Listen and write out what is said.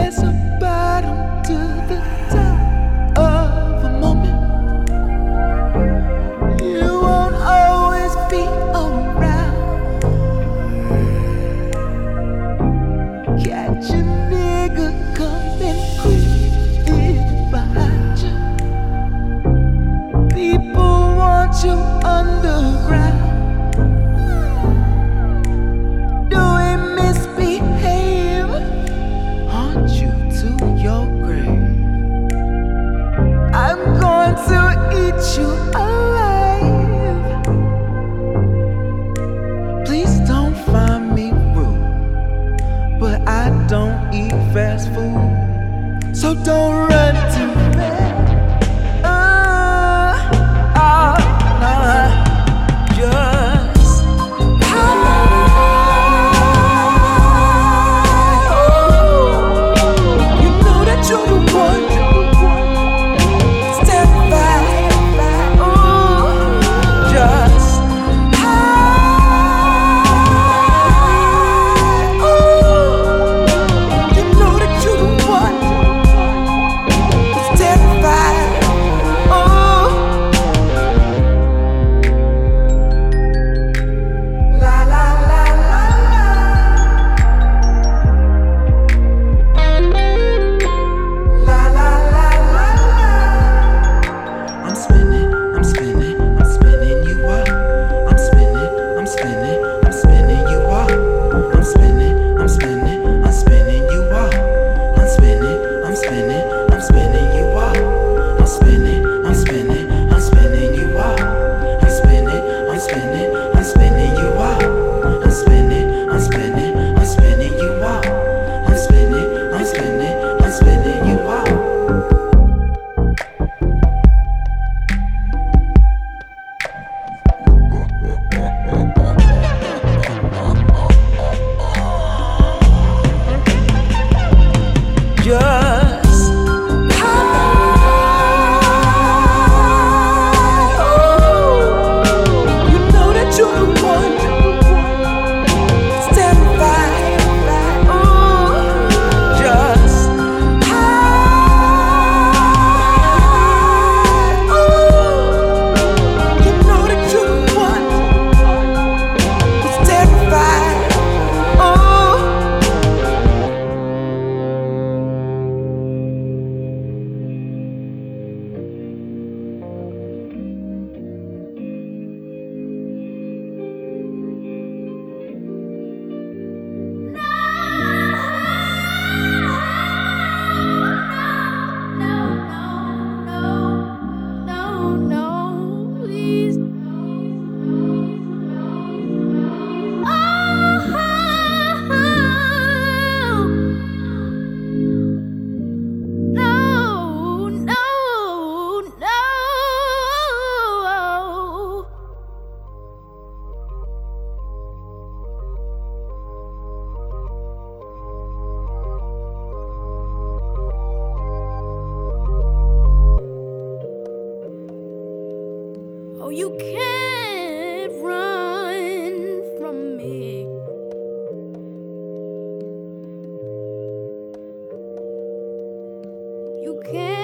There's a bottom to the top of a moment. You won't always be around. Catch a nigga coming creeping behind you. People want you underground. You alive. Please don't find me rude, but I don't eat fast food, so don't run to me. Nah, just hide. You know that you're the one. Oh, you can't run from me. You can't.